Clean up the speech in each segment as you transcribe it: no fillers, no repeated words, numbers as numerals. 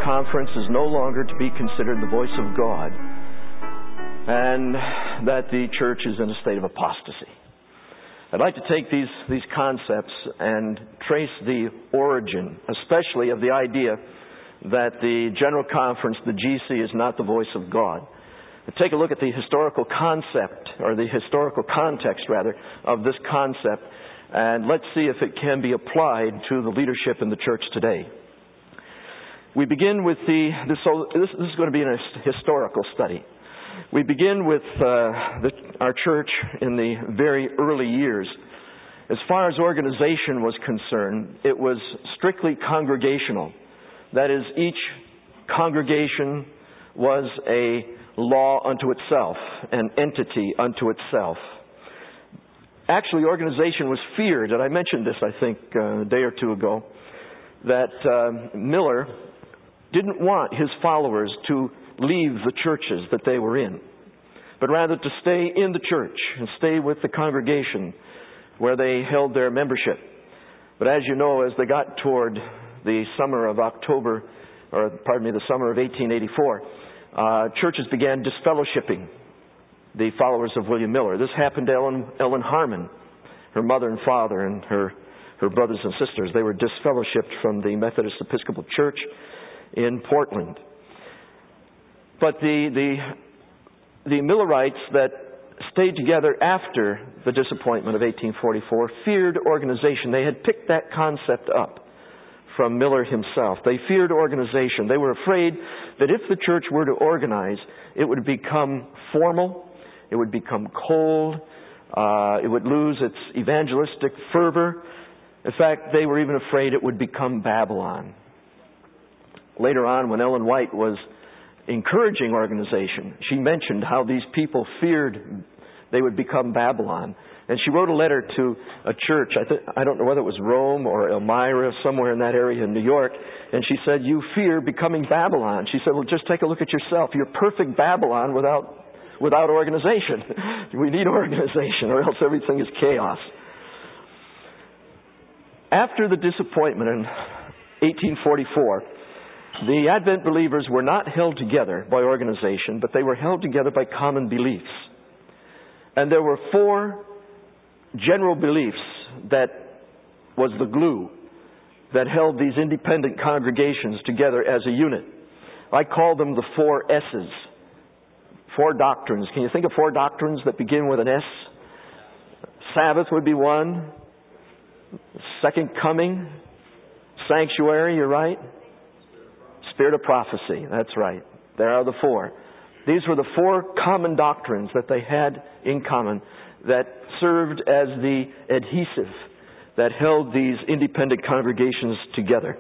Conference is no longer to be considered the voice of God, and that the church is in a state of apostasy. I'd like to take these concepts and trace the origin, especially of the idea that the General Conference, the GC, is not the voice of God. Take a look at the historical concept, or the historical context, rather, of this concept, and let's see if it can be applied to the leadership in the church today. We begin with this is going to be a historical study. We begin with our church in the very early years. As far as organization was concerned, it was strictly congregational. That is, each congregation was a law unto itself, an entity unto itself. Actually, organization was feared, and I mentioned this, I think, a day or two ago, that Miller didn't want his followers to leave the churches that they were in, but rather to stay in the church and stay with the congregation where they held their membership. But as you know, as they got toward the summer of 1884, churches began disfellowshipping the followers of William Miller. This happened to Ellen Harmon, her mother and father, and her brothers and sisters. They were disfellowshipped from the Methodist Episcopal Church in Portland. But the Millerites that stayed together after the disappointment of 1844 feared organization. They had picked that concept up from Miller himself. They feared organization. They were afraid that if the church were to organize, it would become formal, it would become cold, it would lose its evangelistic fervor. In fact, they were even afraid it would become Babylon. Later on, when Ellen White was encouraging organization, she mentioned how these people feared they would become Babylon. And she wrote a letter to a church, I don't know whether it was Rome or Elmira, somewhere in that area in New York, and she said, "You fear becoming Babylon." She said, "Well, just take a look at yourself. You're perfect Babylon without organization. We need organization, or else everything is chaos." After the disappointment in 1844, the Advent believers were not held together by organization, but they were held together by common beliefs. And there were 4 general beliefs that was the glue that held these independent congregations together as a unit. I call them the 4 S's. 4 doctrines. Can you think of 4 doctrines that begin with an S? Sabbath would be one. Second coming. Sanctuary, you're right. Spirit of prophecy, that's right. There are the 4. These were the 4 common doctrines that they had in common that served as the adhesive that held these independent congregations together.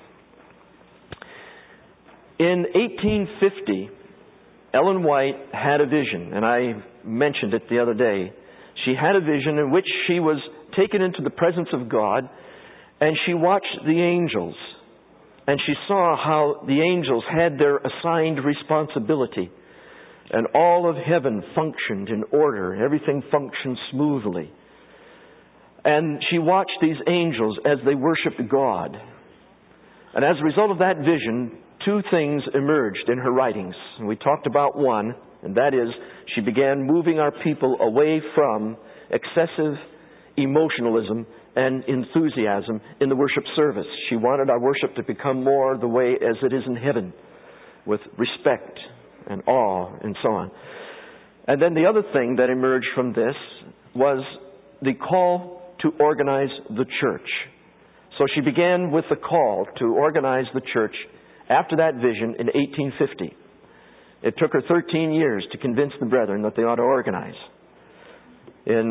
In 1850, Ellen White had a vision, and I mentioned it the other day. She had a vision in which she was taken into the presence of God, and she watched the angels. And she saw how the angels had their assigned responsibility. And all of heaven functioned in order. Everything functioned smoothly. And she watched these angels as they worshiped God. And as a result of that vision, 2 things emerged in her writings. And we talked about one, and that is she began moving our people away from excessive emotionalism and enthusiasm in the worship service. She wanted our worship to become more the way as it is in heaven, with respect and awe and so on. And then the other thing that emerged from this was the call to organize the church. So she began with the call to organize the church after that vision in 1850. It took her 13 years to convince the brethren that they ought to organize in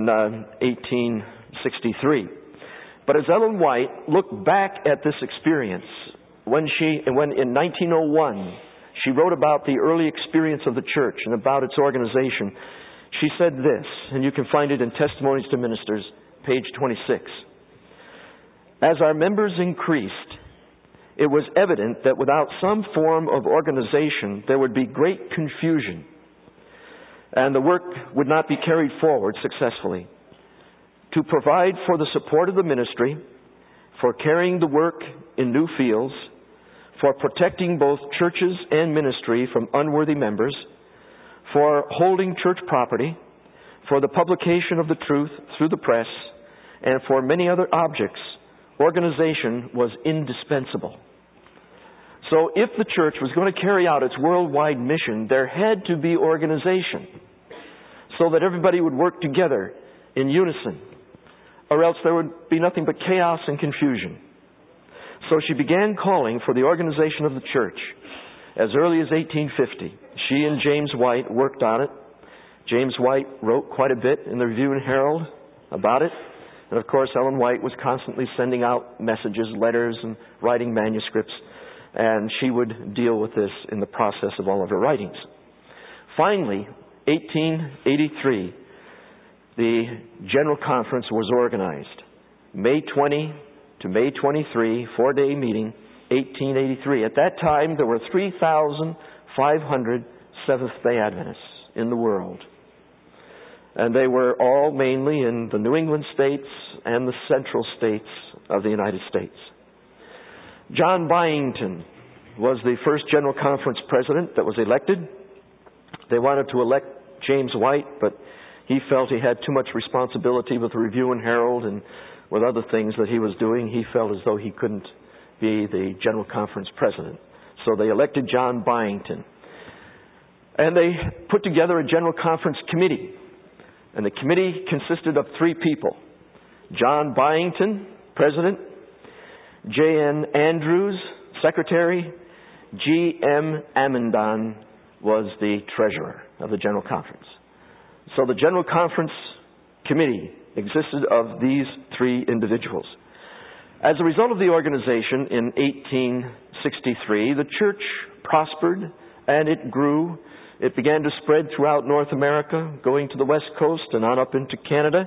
1863. But as Ellen White looked back at this experience, when in 1901 she wrote about the early experience of the church and about its organization, she said this, and you can find it in Testimonies to Ministers, page 26. As our members increased, it was evident that without some form of organization, there would be great confusion, and the work would not be carried forward successfully. To provide for the support of the ministry, for carrying the work in new fields, for protecting both churches and ministry from unworthy members, for holding church property, for the publication of the truth through the press, and for many other objects, organization was indispensable. So if the church was going to carry out its worldwide mission, there had to be organization so that everybody would work together in unison, or else there would be nothing but chaos and confusion. So she began calling for the organization of the church as early as 1850. She and James White worked on it. James White wrote quite a bit in the Review and Herald about it. And of course, Ellen White was constantly sending out messages, letters, and writing manuscripts. And she would deal with this in the process of all of her writings. Finally, 1883, the General Conference was organized. May 20 to May 23, 4-day meeting, 1883. At that time, there were 3,500 Seventh-day Adventists in the world. And they were all mainly in the New England states and the central states of the United States. John Byington was the first General Conference president that was elected. They wanted to elect James White, but he felt he had too much responsibility with the Review and Herald and with other things that he was doing. He felt as though he couldn't be the General Conference president. So they elected John Byington. And they put together a General Conference committee. And the committee consisted of 3 people. John Byington, president. J.N. Andrews, secretary. G.M. Amundon was the treasurer of the General Conference. So the General Conference committee existed of these 3 individuals. As a result of the organization in 1863, the church prospered and it grew. It began to spread throughout North America, going to the West Coast and on up into Canada.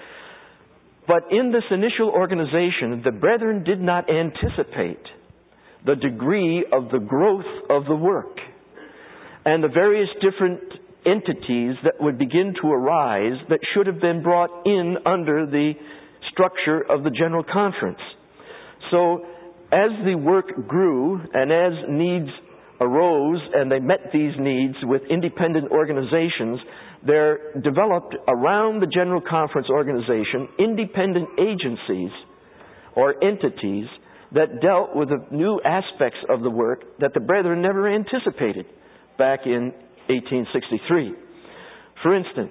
But in this initial organization, the brethren did not anticipate the degree of the growth of the work and the various different entities that would begin to arise that should have been brought in under the structure of the General Conference. So as the work grew and as needs arose and they met these needs with independent organizations, there developed around the General Conference organization independent agencies or entities that dealt with the new aspects of the work that the brethren never anticipated back in 1863. For instance,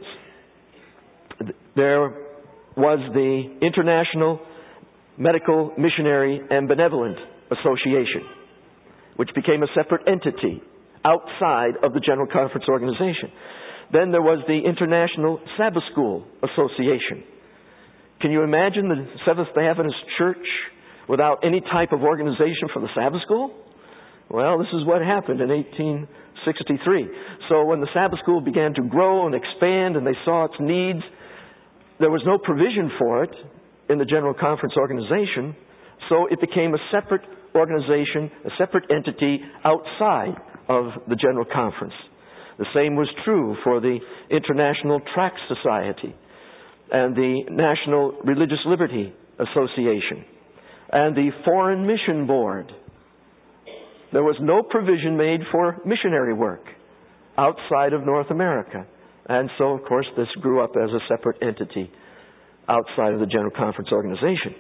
there was the International Medical, Missionary, and Benevolent Association, which became a separate entity outside of the General Conference organization. Then there was the International Sabbath School Association. Can you imagine the Seventh-day Adventist Church without any type of organization for the Sabbath School? Well, this is what happened in 1863. So when the Sabbath School began to grow and expand and they saw its needs, there was no provision for it in the General Conference organization. So it became a separate organization, a separate entity outside of the General Conference. The same was true for the International Tract Society and the National Religious Liberty Association and the Foreign Mission Board. There was no provision made for missionary work outside of North America. And so, of course, this grew up as a separate entity outside of the General Conference organization.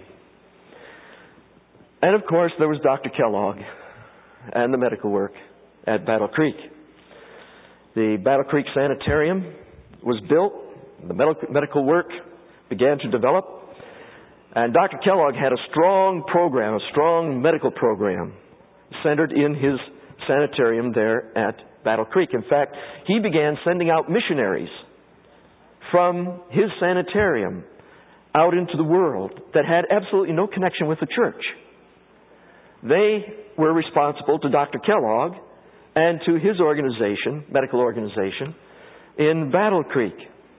And, of course, there was Dr. Kellogg and the medical work at Battle Creek. The Battle Creek Sanitarium was built. The medical work began to develop. And Dr. Kellogg had a strong program, a strong medical program centered in his sanitarium there at Battle Creek. In fact, he began sending out missionaries from his sanitarium out into the world that had absolutely no connection with the church. They were responsible to Dr. Kellogg and to his organization, medical organization, in Battle Creek.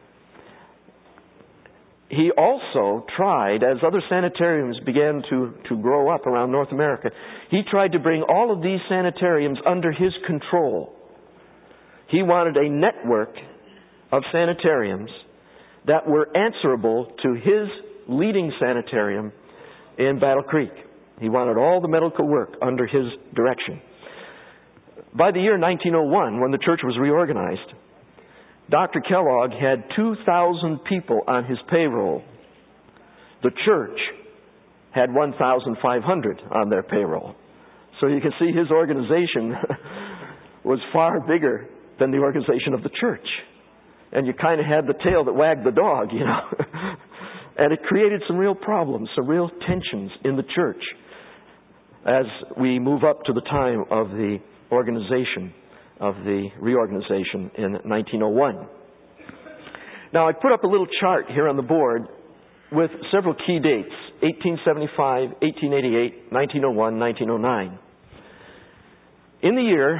He also tried, as other sanitariums began to grow up around North America, he tried to bring all of these sanitariums under his control. He wanted a network of sanitariums that were answerable to his leading sanitarium in Battle Creek. He wanted all the medical work under his direction. By the year 1901, when the church was reorganized, Dr. Kellogg had 2,000 people on his payroll. The church had 1,500 on their payroll. So you can see his organization was far bigger than the organization of the church. And you kind of had the tail that wagged the dog, you know. And it created some real problems, some real tensions in the church as we move up to the time of the organization, of the reorganization in 1901. Now, I put up a little chart here on the board with several key dates: 1875, 1888, 1901, 1909. In the year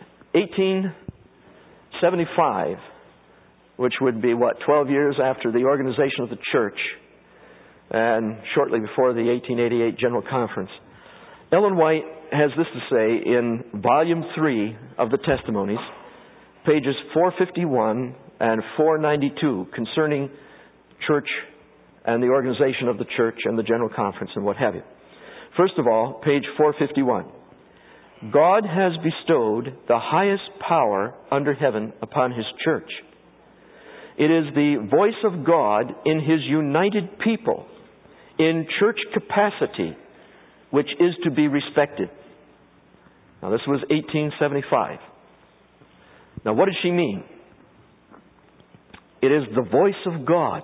1875, which would be, 12 years after the organization of the church and shortly before the 1888 General Conference, Ellen White has this to say in Volume 3 of the Testimonies, pages 451 and 492, concerning church and the organization of the church and the General Conference and what have you. First of all, page 451. God has bestowed the highest power under heaven upon His church. It is the voice of God in His united people in church capacity which is to be respected. Now, this was 1875. Now, what does she mean? It is the voice of God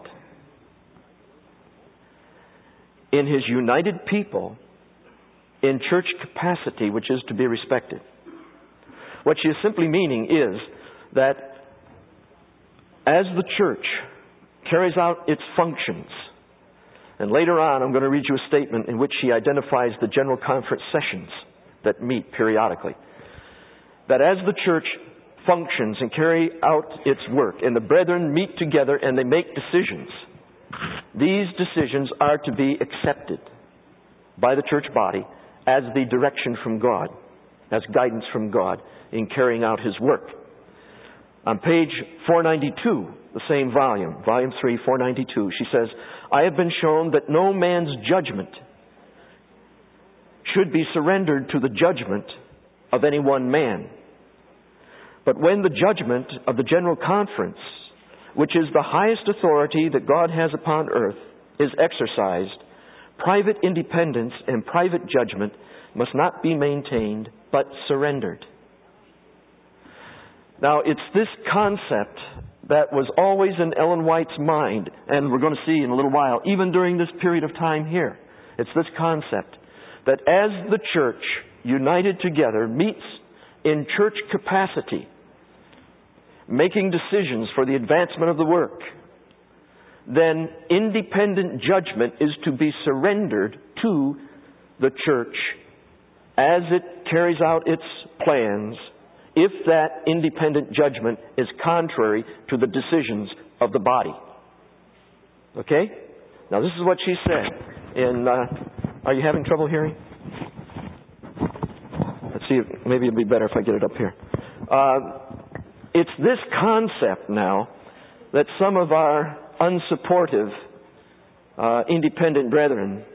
in His united people in church capacity which is to be respected. What she is simply meaning is that as the church carries out its functions, and later on I'm going to read you a statement in which she identifies the General Conference sessions that meet periodically, that as the church functions and carry out its work, and the brethren meet together and they make decisions, these decisions are to be accepted by the church body as the direction from God, as guidance from God in carrying out His work. On page 492, the same volume, volume 3, 492, she says, I have been shown that no man's judgment should be surrendered to the judgment of any one man. But when the judgment of the General Conference, which is the highest authority that God has upon earth, is exercised, private independence and private judgment must not be maintained, but surrendered. Now, it's this concept that was always in Ellen White's mind, and we're going to see in a little while, even during this period of time here. It's this concept that as the church, united together, meets in church capacity, making decisions for the advancement of the work, then independent judgment is to be surrendered to the church as it carries out its plans, if that independent judgment is contrary to the decisions of the body. Okay? Now, this is what she said. Are you having trouble hearing? Let's see, maybe it'd be better if I get it up here. It's this concept now that some of our unsupportive independent brethren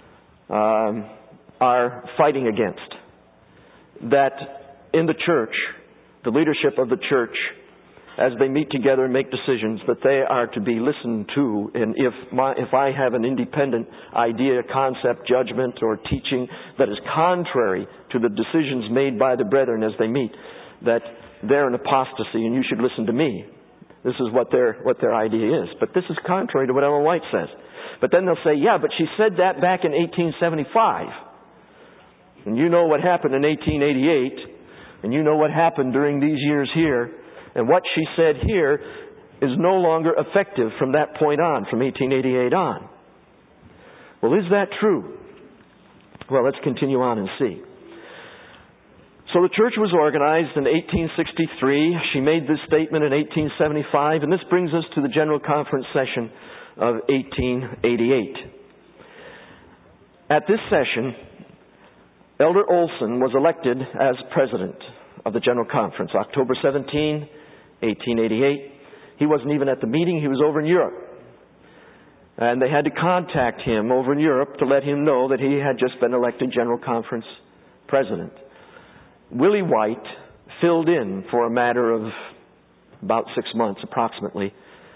are fighting against. That in the church, the leadership of the church, as they meet together and make decisions, that they are to be listened to. And if I have an independent idea, concept, judgment, or teaching that is contrary to the decisions made by the brethren as they meet, that they're an apostasy and you should listen to me. This is what their idea is. But this is contrary to what Ellen White says. But then they'll say, yeah, but she said that back in 1875. And you know what happened in 1888. And you know what happened during these years here. And what she said here is no longer effective from that point on, from 1888 on. Well, is that true? Well, let's continue on and see. So the church was organized in 1863. She made this statement in 1875, and this brings us to the General Conference session of 1888. At this session, Elder Olson was elected as president of the General Conference, October 17, 1888. He wasn't even at the meeting. He was over in Europe. And they had to contact him over in Europe to let him know that he had just been elected General Conference president. Willie White filled in for a matter of about 6 months approximately,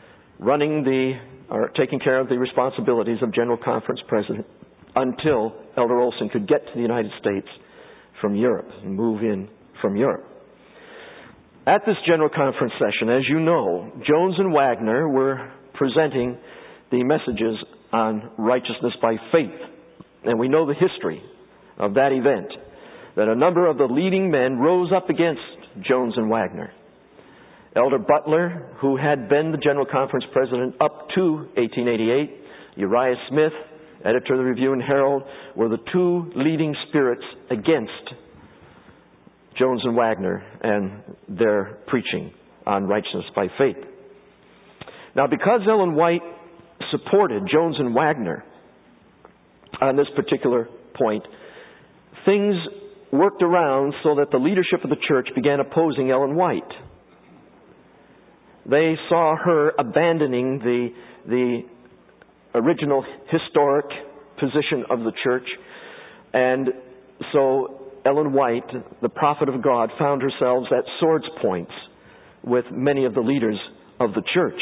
taking care of the responsibilities of General Conference president until Elder Olson could get to the United States from Europe and move in from Europe. At this General Conference session, as you know, Jones and Wagner were presenting the messages on righteousness by faith. And we know the history of that event, that a number of the leading men rose up against Jones and Wagner. Elder Butler, who had been the General Conference president up to 1888, Uriah Smith, editor of the Review and Herald, were the two leading spirits against Jones and Wagner and their preaching on righteousness by faith. Now, because Ellen White supported Jones and Wagner on this particular point, things worked around so that the leadership of the church began opposing Ellen White. They saw her abandoning the original historic position of the church, and so Ellen White, the prophet of God, found herself at swords points with many of the leaders of the church.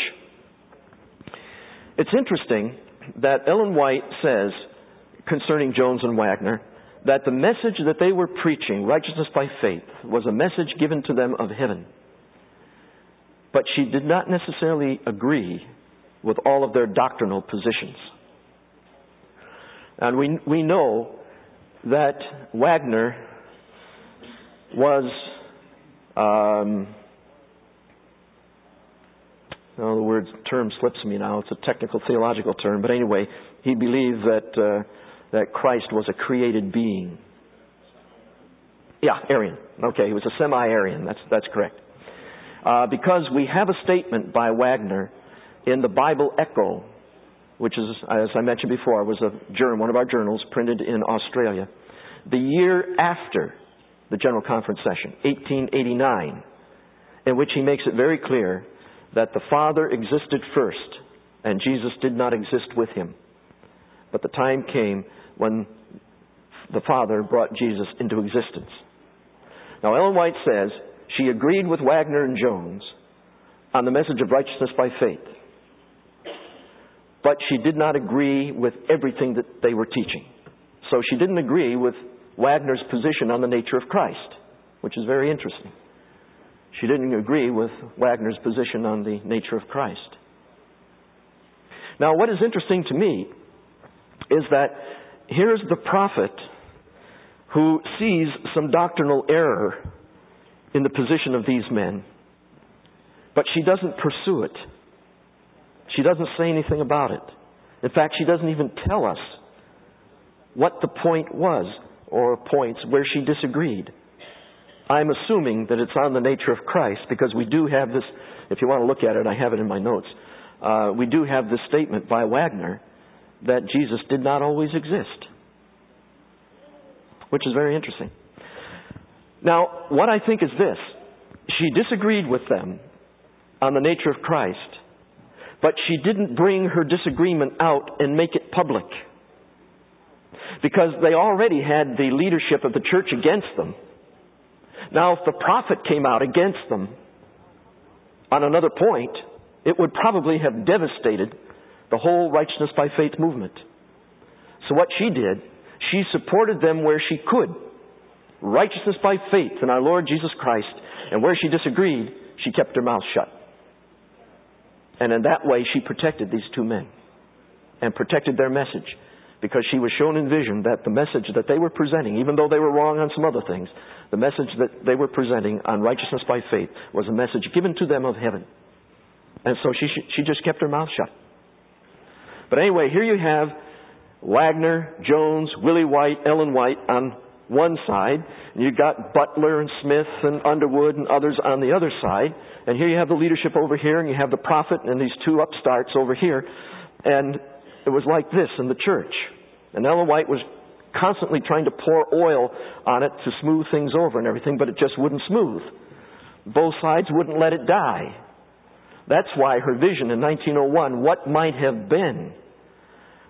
It's interesting that Ellen White says concerning Jones and Wagner that the message that they were preaching, righteousness by faith, was a message given to them of heaven. But she did not necessarily agree with all of their doctrinal positions. And we know that Wagner was, the term slips me now. It's a technical theological term. But anyway, he believed that Christ was a created being. Yeah, Arian. Okay, he was a semi-Arian. That's correct. Because we have a statement by Wagner in the Bible Echo, which is, as I mentioned before, was one of our journals printed in Australia, the year after the General Conference session, 1889, in which he makes it very clear that the Father existed first and Jesus did not exist with him. But the time came when the Father brought Jesus into existence. Now, Ellen White says she agreed with Wagner and Jones on the message of righteousness by faith, but she did not agree with everything that they were teaching. So she didn't agree with Wagner's position on the nature of Christ, which is very interesting. She didn't agree with Wagner's position on the nature of Christ. Now, what is interesting to me is that here's the prophet who sees some doctrinal error in the position of these men, but she doesn't pursue it. She doesn't say anything about it. In fact, she doesn't even tell us what the point was or points where she disagreed. I'm assuming that it's on the nature of Christ, because we do have this, if you want to look at it, I have it in my notes. We do have this statement by Wagner that Jesus did not always exist, which is very interesting. Now, what I think is this. She disagreed with them on the nature of Christ, but she didn't bring her disagreement out and make it public, because they already had the leadership of the church against them. Now, if the prophet came out against them on another point, it would probably have devastated the whole righteousness by faith movement. So what she did, she supported them where she could. Righteousness by faith in our Lord Jesus Christ. And where she disagreed, she kept her mouth shut. And in that way, she protected these two men and protected their message, because she was shown in vision that the message that they were presenting, even though they were wrong on some other things, the message that they were presenting on righteousness by faith was a message given to them of heaven. And so she just kept her mouth shut. But anyway, here you have Wagner, Jones, Willie White, Ellen White on one side, and you've got Butler and Smith and Underwood and others on the other side, and here you have the leadership over here, and you have the prophet and these two upstarts over here. And it was like this in the church. And Ellen White was constantly trying to pour oil on it to smooth things over and everything, but it just wouldn't smooth. Both sides wouldn't let it die. That's why her vision in 1901, what might have been,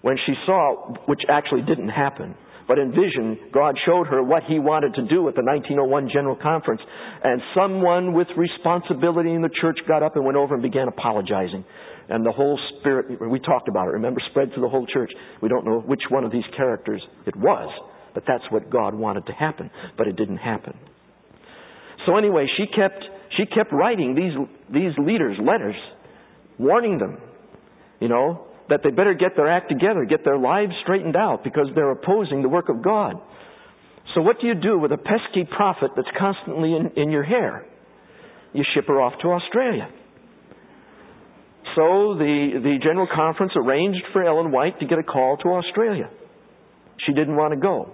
when she saw, which actually didn't happen, but in vision, God showed her what He wanted to do at the 1901 General Conference. And someone with responsibility in the church got up and went over and began apologizing. And the whole spirit, we talked about it, remember, spread through the whole church. We don't know which one of these characters it was, but that's what God wanted to happen. But it didn't happen. So anyway, she kept writing these leaders letters, warning them, that they better get their act together, get their lives straightened out, because they're opposing the work of God. So what do you do with a pesky prophet that's constantly in your hair? You ship her off to Australia. So the General Conference arranged for Ellen White to get a call to Australia. She didn't want to go.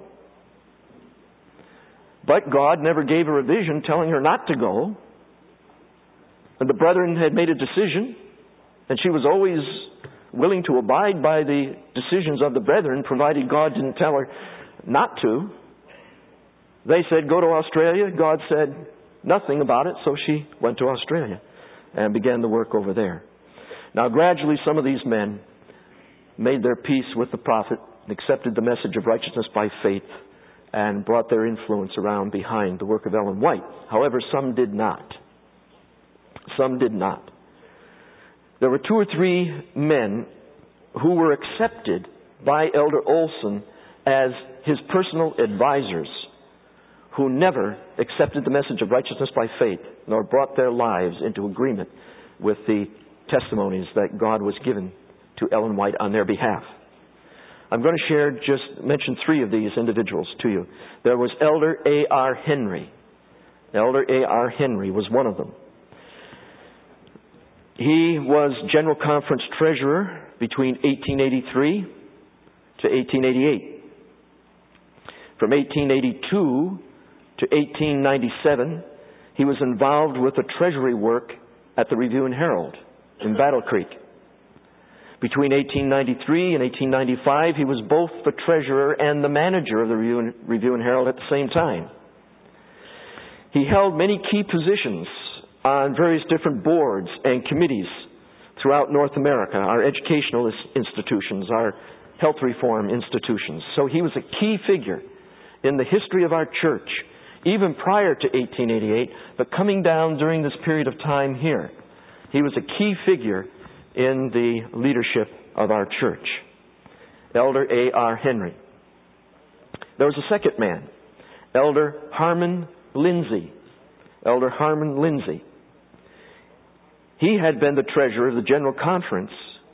But God never gave her a vision telling her not to go. And the brethren had made a decision, and she was always willing to abide by the decisions of the brethren, provided God didn't tell her not to. They said, go to Australia. God said nothing about it, so she went to Australia and began the work over there. Now, gradually, some of these men made their peace with the prophet, accepted the message of righteousness by faith, and brought their influence around behind the work of Ellen White. However, some did not. Some did not. There were 2 or 3 men who were accepted by Elder Olson as his personal advisors, who never accepted the message of righteousness by faith, nor brought their lives into agreement with the testimonies that God was given to Ellen White on their behalf. I'm going to mention 3 of these individuals to you. There was Elder A.R. Henry. Elder A.R. Henry was one of them. He was General Conference Treasurer between 1883 to 1888. From 1882 to 1897, he was involved with the treasury work at the Review and Herald in Battle Creek. Between 1893 and 1895, he was both the treasurer and the manager of the Review and Herald at the same time. He held many key positions on various different boards and committees throughout North America, our educational institutions, our health reform institutions. So he was a key figure in the history of our church, even prior to 1888, but coming down during this period of time here. He was a key figure in the leadership of our church. Elder A.R. Henry. There was a second man, Elder Harmon Lindsay. Elder Harmon Lindsay. He had been the treasurer of the General Conference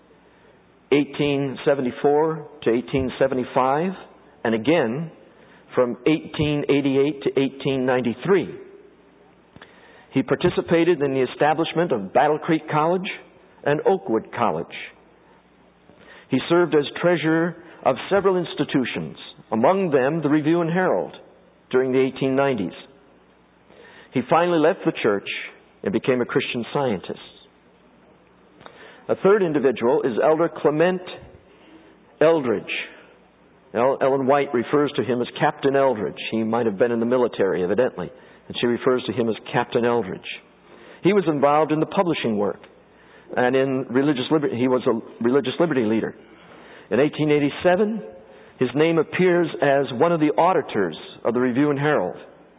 1874 to 1875, and again from 1888 to 1893. He participated in the establishment of Battle Creek College and Oakwood College. He served as treasurer of several institutions, among them the Review and Herald, during the 1890s. He finally left the church and became a Christian Scientist. A third individual is Elder Clement Eldridge. Ellen White refers to him as Captain Eldridge. He might have been in the military, evidently, and she refers to him as Captain Eldridge. He was involved in the publishing work and in religious liberty. He was a religious liberty leader. In 1887, his name appears as one of the auditors of the Review and Herald.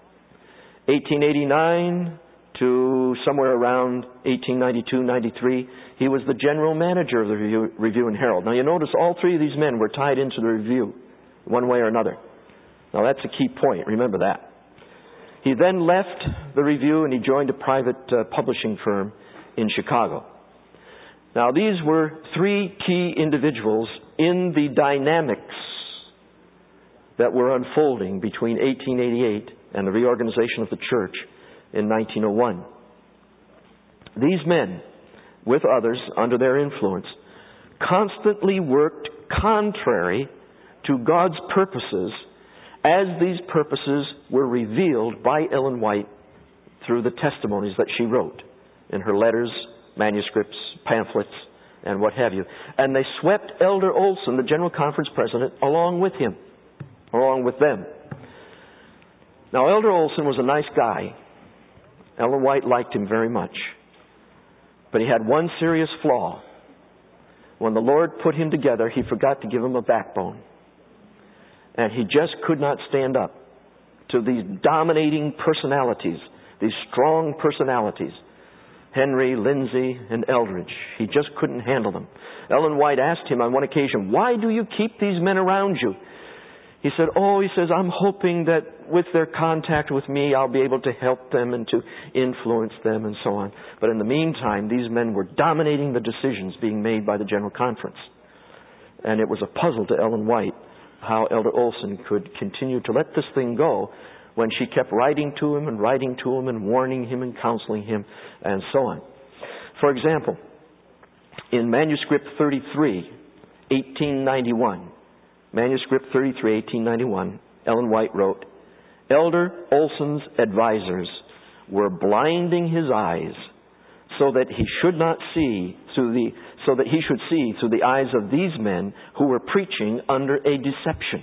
1889 to somewhere around 1892-93, he was the general manager of the Review and Herald. Now you notice all 3 of these men were tied into the Review, one way or another. Now that's a key point, remember that. He then left the Review and he joined a private publishing firm in Chicago. Now these were 3 key individuals in the dynamics that were unfolding between 1888 and the reorganization of the church in 1901. These men, with others under their influence, constantly worked contrary to God's purposes as these purposes were revealed by Ellen White through the testimonies that she wrote in her letters, manuscripts, pamphlets, and what have you. And they swept Elder Olson, the General Conference President, along with him, along with them. Now, Elder Olson was a nice guy. Ellen White liked him very much. But he had one serious flaw. when the Lord put him together, He forgot to give him a backbone. And he just could not stand up to these dominating personalities, these strong personalities. Henry, Lindsay, and Eldridge. He just couldn't handle them. Ellen White asked him on one occasion, "Why do you keep these men around you?" He said, I'm hoping that with their contact with me, I'll be able to help them and to influence them and so on. But in the meantime, these men were dominating the decisions being made by the General Conference. And it was a puzzle to Ellen White how Elder Olson could continue to let this thing go when she kept writing to him and warning him and counseling him and so on. For example, in Manuscript 33, 1891, Manuscript 33, 1891, Ellen White wrote, "Elder Olson's advisors were blinding his eyes so that he should see through the eyes of these men who were preaching under a deception."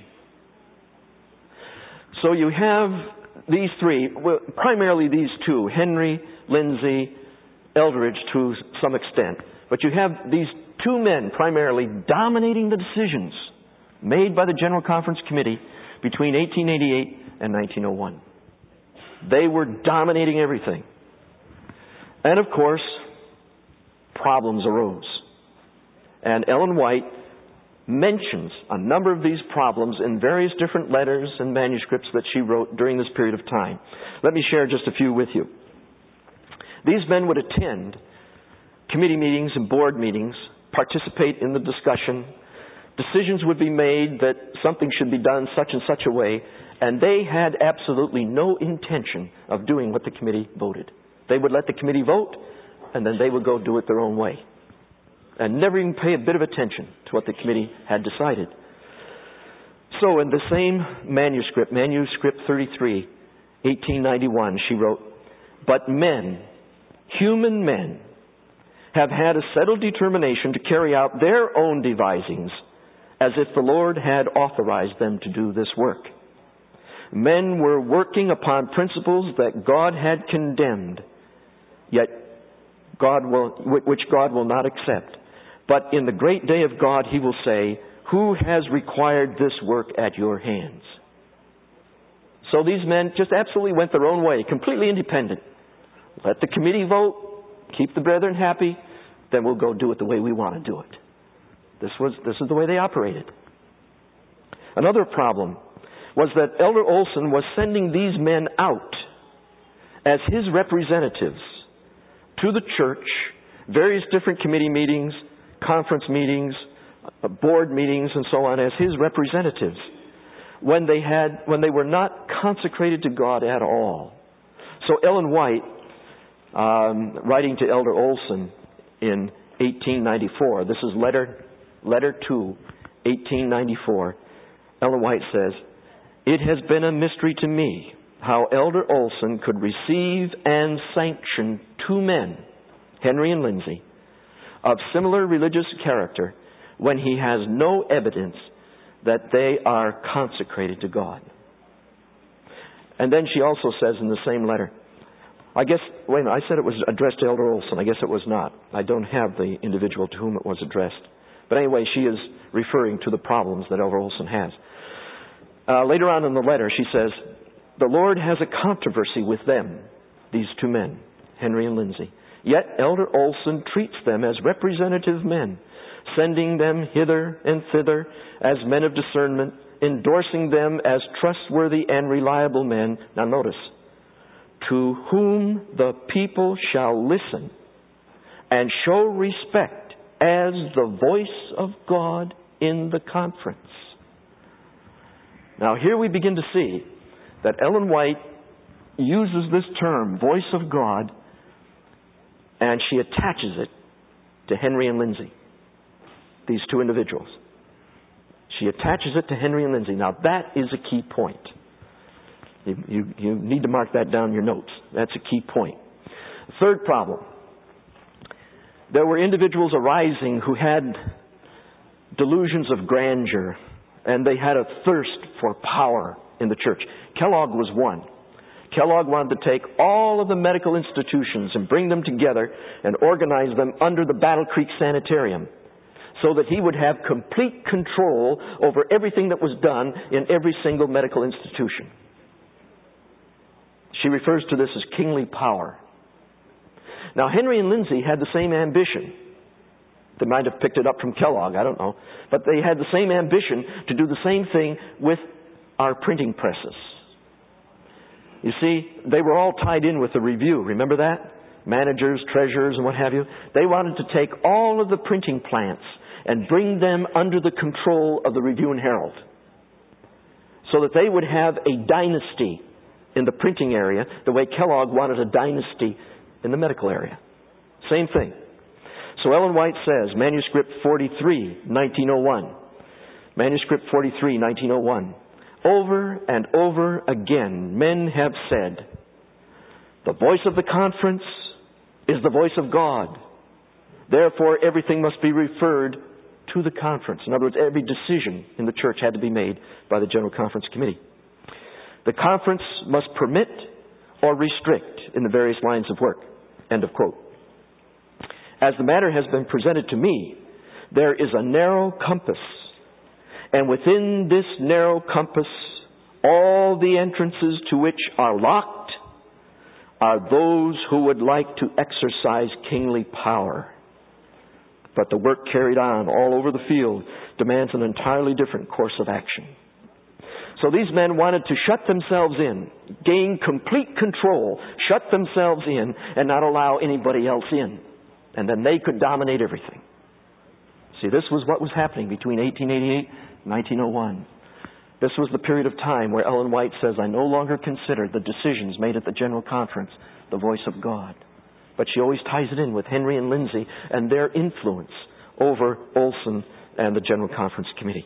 So you have these three, primarily these two, Henry, Lindsay, Eldridge to some extent. But you have these two men primarily dominating the decisions made by the General Conference Committee between 1888 and 1901. They were dominating everything. And of course, problems arose. And Ellen White mentions a number of these problems in various different letters and manuscripts that she wrote during this period of time. Let me share just a few with you. These men would attend committee meetings and board meetings, participate in the discussion. Decisions would be made that something should be done such and such a way, and they had absolutely no intention of doing what the committee voted. They would let the committee vote, and then they would go do it their own way, and never even pay a bit of attention to what the committee had decided. So in the same manuscript, Manuscript 33, 1891, she wrote, "But men, human men, have had a settled determination to carry out their own devisings as if the Lord had authorized them to do this work. Men were working upon principles that God had condemned, yet which God will not accept. But in the great day of God, He will say, 'Who has required this work at your hands?'" So these men just absolutely went their own way, completely independent. Let the committee vote, keep the brethren happy, then we'll go do it the way we want to do it. This is the way they operated. Another problem was that Elder Olson was sending these men out as his representatives to the church, various different committee meetings, conference meetings, board meetings, and so on, as his representatives, when they were not consecrated to God at all. So Ellen White, writing to Elder Olson in 1894, this is letter 2, 1894, Ellen White says, "It has been a mystery to me how Elder Olson could receive and sanction two men, Henry and Lindsay, of similar religious character when he has no evidence that they are consecrated to God." And then she also says in the same letter, I said it was addressed to Elder Olson. I guess it was not. I don't have the individual to whom it was addressed. But anyway, she is referring to the problems that Elder Olson has. Later on in the letter, she says, "The Lord has a controversy with them," these two men, Henry and Lindsay. "Yet Elder Olson treats them as representative men, sending them hither and thither as men of discernment, endorsing them as trustworthy and reliable men." Now notice, "to whom the people shall listen and show respect as the voice of God in the conference." Now here we begin to see that Ellen White uses this term, voice of God, and she attaches it to Henry and Lindsay, these two individuals. She attaches it to Henry and Lindsay. Now that is a key point. You need to mark that down in your notes. That's a key point. Third problem. There were individuals arising who had delusions of grandeur, and they had a thirst for power in the church. Kellogg was one. Kellogg wanted to take all of the medical institutions and bring them together and organize them under the Battle Creek Sanitarium. so that he would have complete control over everything that was done in every single medical institution. She refers to this as kingly power. Now, Henry and Lindsay had the same ambition. They might have picked it up from Kellogg, I don't know. But they had the same ambition to do the same thing with our printing presses. You see, they were all tied in with the Review. Remember that? Managers, treasurers, and what have you. They wanted to take all of the printing plants and bring them under the control of the Review and Herald, so that they would have a dynasty in the printing area the way Kellogg wanted a dynasty in the medical area. Same thing. So Ellen White says, Manuscript 43, 1901. Manuscript 43, 1901. Over and over again, men have said, the voice of the conference is the voice of God. Therefore, everything must be referred to the conference. In other words, every decision in the church had to be made by the General Conference Committee. The conference must permit or restrict in the various lines of work. End of quote. As the matter has been presented to me, there is a narrow compass, and within this narrow compass, all the entrances to which are locked are those who would like to exercise kingly power. But the work carried on all over the field demands an entirely different course of action. So these men wanted to shut themselves in, gain complete control, shut themselves in, and not allow anybody else in. And then they could dominate everything. See, this was what was happening between 1888 and 1901. This was the period of time where Ellen White says, I no longer consider the decisions made at the General Conference the voice of God. But she always ties it in with Henry and Lindsay and their influence over Olson and the General Conference Committee.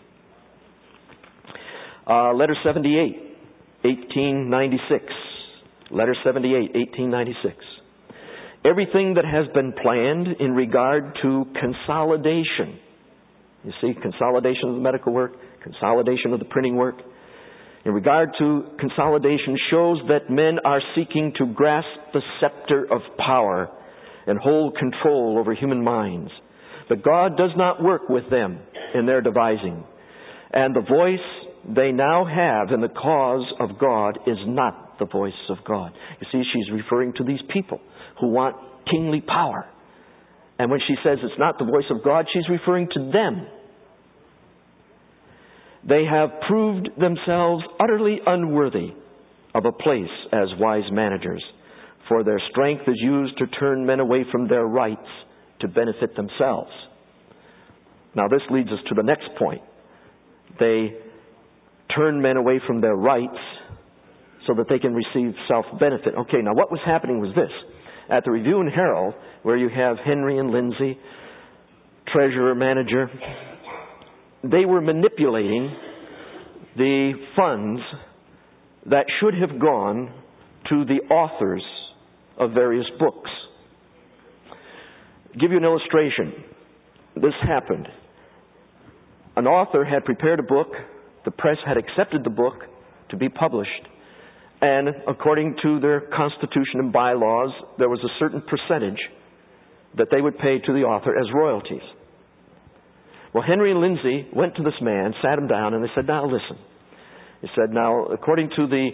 Letter 78, 1896. Letter 78, 1896. Everything that has been planned in regard to consolidation. You see, consolidation of the medical work, consolidation of the printing work. In regard to consolidation shows that men are seeking to grasp the scepter of power and hold control over human minds. But God does not work with them in their devising. And the voice they now have in the cause of God is not the voice of God. You see, she's referring to these people who want kingly power. And when she says it's not the voice of God, she's referring to them. They have proved themselves utterly unworthy of a place as wise managers, for their strength is used to turn men away from their rights to benefit themselves. Now this leads us to the next point. They turn men away from their rights so that they can receive self-benefit. Okay, now what was happening was this. At the Review and Herald, where you have Henry and Lindsay, treasurer, manager, they were manipulating the funds that should have gone to the authors of various books. I'll give you an illustration. This happened. An author had prepared a book. The press had accepted the book to be published. And according to their constitution and bylaws, there was a certain percentage that they would pay to the author as royalties. Well, Henry and Lindsay went to this man, sat him down, and they said, now listen. He said, now, according to the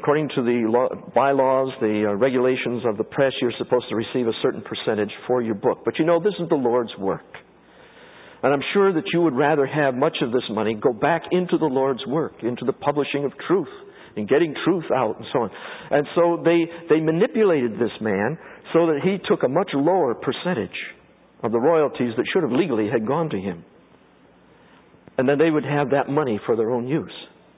bylaws, the regulations of the press, you're supposed to receive a certain percentage for your book. But you know, this is the Lord's work. And I'm sure that you would rather have much of this money go back into the Lord's work, into the publishing of truth, and getting truth out, and so on. And so they manipulated this man so that he took a much lower percentage of the royalties that should have legally had gone to him. And then they would have that money for their own use.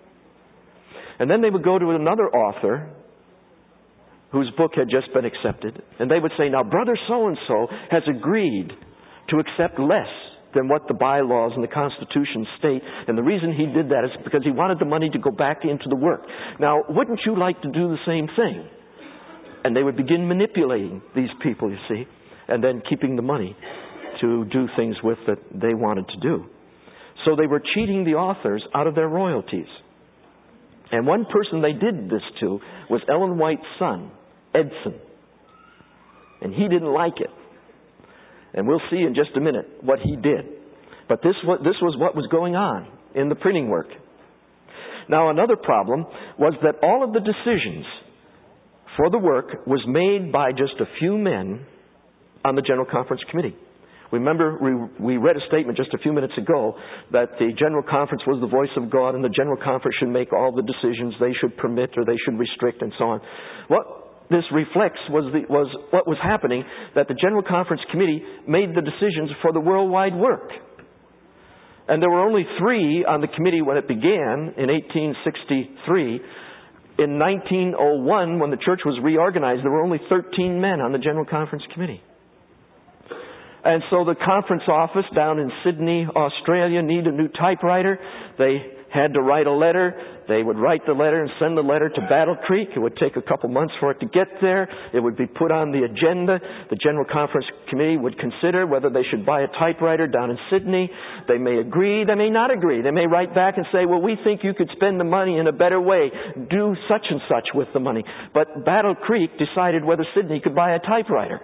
And then they would go to another author whose book had just been accepted, and they would say, now, Brother so-and-so has agreed to accept less than what the bylaws and the Constitution state, and the reason he did that is because he wanted the money to go back into the work. Now, wouldn't you like to do the same thing? And they would begin manipulating these people, you see, and then keeping the money to do things with that they wanted to do. So they were cheating the authors out of their royalties. And one person they did this to was Ellen White's son, Edson. And he didn't like it. And we'll see in just a minute what he did. But this was what was going on in the printing work. Now, another problem was that all of the decisions for the work was made by just a few men on the General Conference Committee. Remember, we read a statement just a few minutes ago that the General Conference was the voice of God, and the General Conference should make all the decisions. They should permit or they should restrict and so on. What this reflects was what was happening, that the General Conference Committee made the decisions for the worldwide work. And there were only 3 on the committee when it began in 1863. In 1901, when the church was reorganized, there were only 13 men on the General Conference Committee. And so the conference office down in Sydney, Australia, needed a new typewriter. They had to write a letter. They would write the letter and send the letter to Battle Creek. It would take a couple months for it to get there. It would be put on the agenda. The General Conference Committee would consider whether they should buy a typewriter down in Sydney. They may agree. They may not agree. They may write back and say, well, we think you could spend the money in a better way. Do such and such with the money. But Battle Creek decided whether Sydney could buy a typewriter.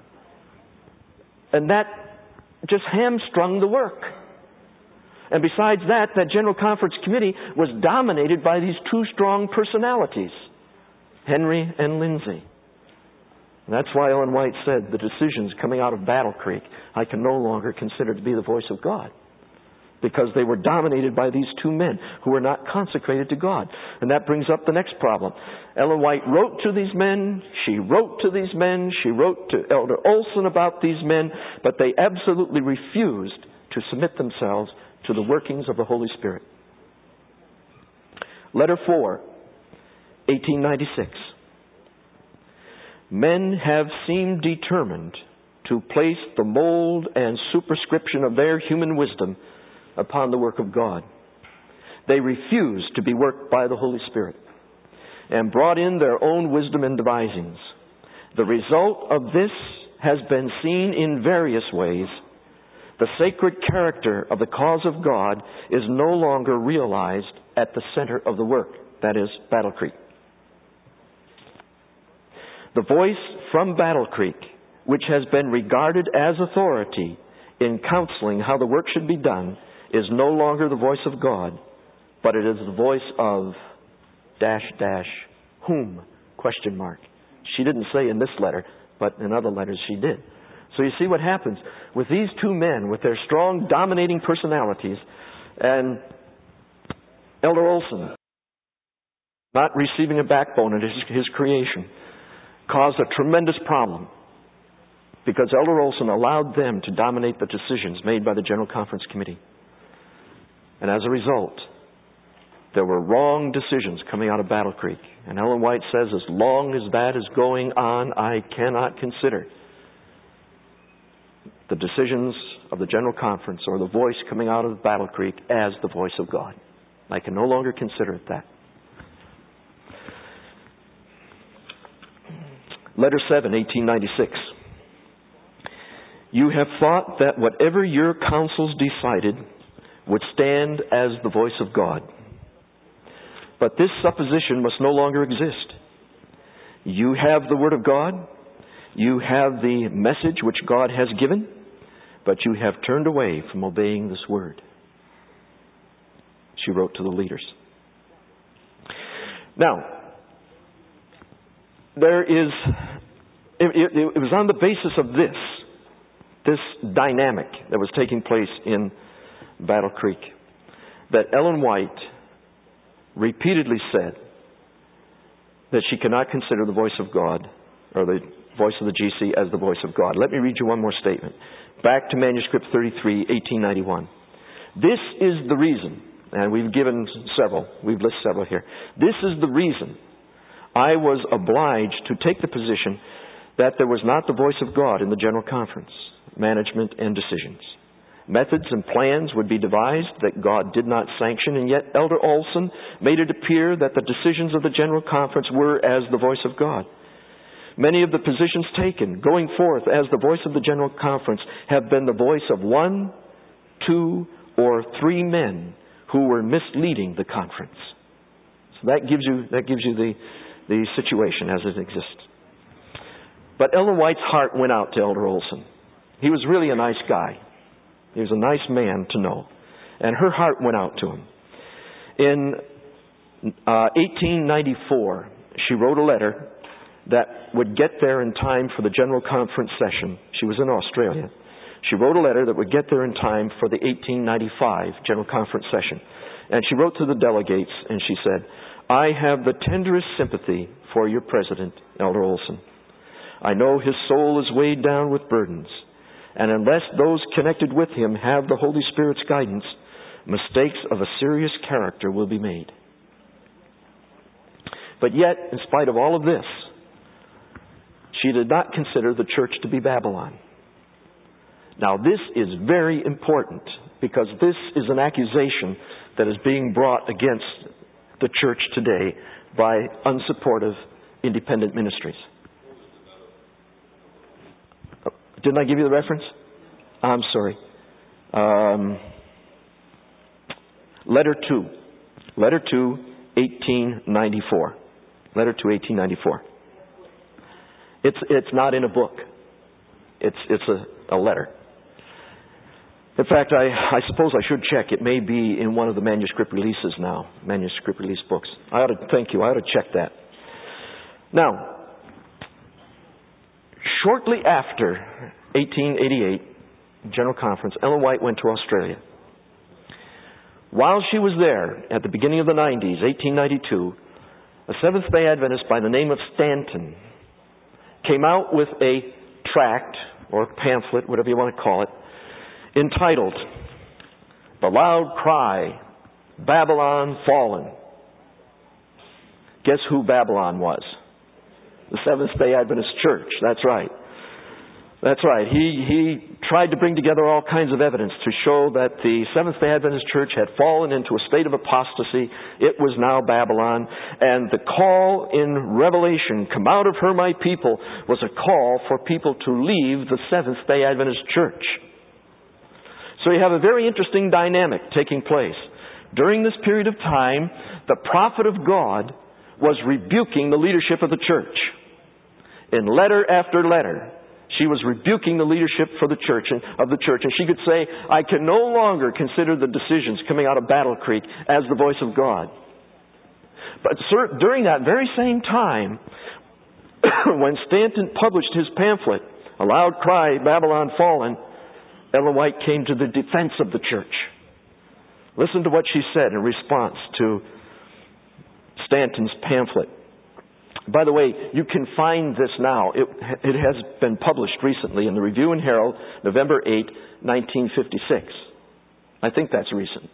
And that just hamstrung the work. And besides that, that General Conference Committee was dominated by these 2 strong personalities, Henry and Lindsay. And that's why Ellen White said, the decisions coming out of Battle Creek, I can no longer consider to be the voice of God. Because they were dominated by these 2 men who were not consecrated to God. And that brings up the next problem. Ellen White wrote to these men. She wrote to these men. She wrote to Elder Olson about these men. But they absolutely refused to submit themselves to the workings of the Holy Spirit. Letter 4, 1896. Men have seemed determined to place the mold and superscription of their human wisdom upon the work of God. They refused to be worked by the Holy Spirit and brought in their own wisdom and devisings. The result of this has been seen in various ways. The sacred character of the cause of God is no longer realized at the center of the work, that is, Battle Creek. The voice from Battle Creek, which has been regarded as authority in counseling how the work should be done, is no longer the voice of God, but it is the voice of ... whom? ? She didn't say in this letter, but in other letters she did. So you see what happens with these 2 men with their strong, dominating personalities, and Elder Olson not receiving a backbone in his creation caused a tremendous problem, because Elder Olson allowed them to dominate the decisions made by the General Conference Committee. And as a result, there were wrong decisions coming out of Battle Creek. And Ellen White says, as long as that is going on, I cannot consider the decisions of the General Conference or the voice coming out of Battle Creek as the voice of God. I can no longer consider it that. Letter 7, 1896. You have thought that whatever your councils decided would stand as the voice of God. But this supposition must no longer exist. You have the Word of God. You have the message which God has given, but you have turned away from obeying this Word. She wrote to the leaders. Now, it was on the basis of this dynamic that was taking place in Battle Creek, that Ellen White repeatedly said that she cannot consider the voice of God or the voice of the GC as the voice of God. Let me read you one more statement. Back to manuscript 33, 1891. This is the reason, and we've listed several here. This is the reason I was obliged to take the position that there was not the voice of God in the General Conference, management, and decisions. Methods and plans would be devised that God did not sanction, and yet Elder Olson made it appear that the decisions of the General Conference were as the voice of God. Many of the positions taken, going forth as the voice of the General Conference, have been the voice of 1, 2, or 3 men who were misleading the conference. So that gives you the situation as it exists. But Ellen White's heart went out to Elder Olson. He was really a nice guy. He was a nice man to know. And her heart went out to him. In 1894, she wrote a letter that would get there in time for the General Conference session. She was in Australia. She wrote a letter that would get there in time for the 1895 General Conference session. And she wrote to the delegates, and she said, I have the tenderest sympathy for your president, Elder Olson. I know his soul is weighed down with burdens, and unless those connected with him have the Holy Spirit's guidance, mistakes of a serious character will be made. But yet, in spite of all of this, she did not consider the church to be Babylon. Now, this is very important because this is an accusation that is being brought against the church today by unsupportive independent ministries. Didn't I give you the reference? I'm sorry. Letter 2. Letter 2, 1894. Letter 2, 1894. It's not in a book. It's a letter. In fact, I suppose I should check. It may be in one of the manuscript releases now, manuscript release books. I ought to check that. Now, shortly after 1888 General Conference, Ellen White went to Australia. While she was there, at the beginning of the 90s, 1892, a Seventh-day Adventist by the name of Stanton came out with a tract, or pamphlet, whatever you want to call it, entitled, The Loud Cry, Babylon Fallen. Guess who Babylon was? The Seventh-day Adventist Church. That's right. That's right. He tried to bring together all kinds of evidence to show that the Seventh-day Adventist Church had fallen into a state of apostasy. It was now Babylon. And the call in Revelation, come out of her, my people, was a call for people to leave the Seventh-day Adventist Church. So you have a very interesting dynamic taking place. During this period of time, the prophet of God was rebuking the leadership of the church. In letter after letter, she was rebuking the leadership of the church, and she could say, I can no longer consider the decisions coming out of Battle Creek as the voice of God. But during that very same time, when Stanton published his pamphlet, A Loud Cry, Babylon Fallen, Ellen White came to the defense of the church. Listen to what she said in response to Stanton's pamphlet. By the way, you can find this now. It has been published recently in the Review and Herald, November 8, 1956. I think that's recent.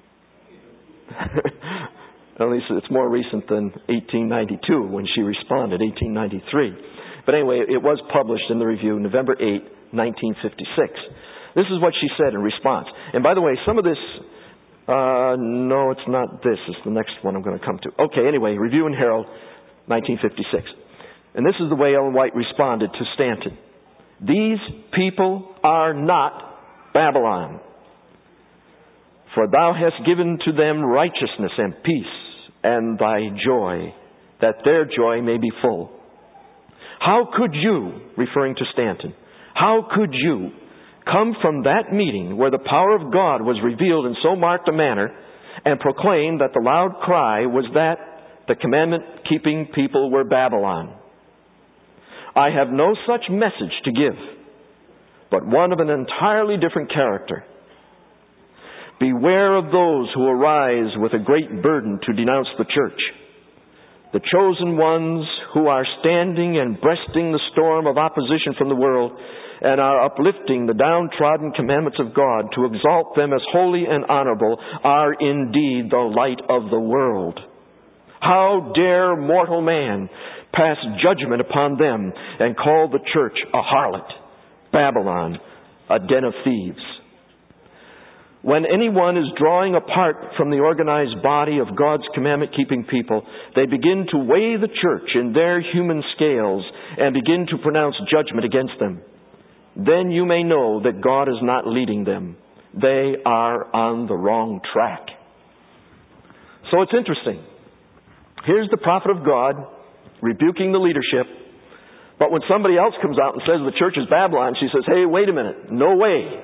At least it's more recent than 1892 when she responded, 1893. But anyway, it was published in the Review, November 8, 1956. This is what she said in response. And by the way, some of this, no, it's not this. It's the next one I'm going to come to. Okay, anyway, Review and Herald, 1956. And this is the way Ellen White responded to Stanton. These people are not Babylon, for thou hast given to them righteousness and peace and thy joy, that their joy may be full. How could you, referring to Stanton, how could you come from that meeting where the power of God was revealed in so marked a manner and proclaim that the loud cry was that the commandment-keeping people were Babylon? I have no such message to give, but one of an entirely different character. Beware of those who arise with a great burden to denounce the church, the chosen ones who are standing and breasting the storm of opposition from the world and are uplifting the downtrodden commandments of God to exalt them as holy and honorable, are indeed the light of the world. How dare mortal man pass judgment upon them and call the church a harlot, Babylon, a den of thieves? When anyone is drawing apart from the organized body of God's commandment-keeping people, they begin to weigh the church in their human scales and begin to pronounce judgment against them. Then you may know that God is not leading them. They are on the wrong track. So it's interesting. Here's the prophet of God rebuking the leadership. But when somebody else comes out and says the church is Babylon, she says, hey, wait a minute. No way.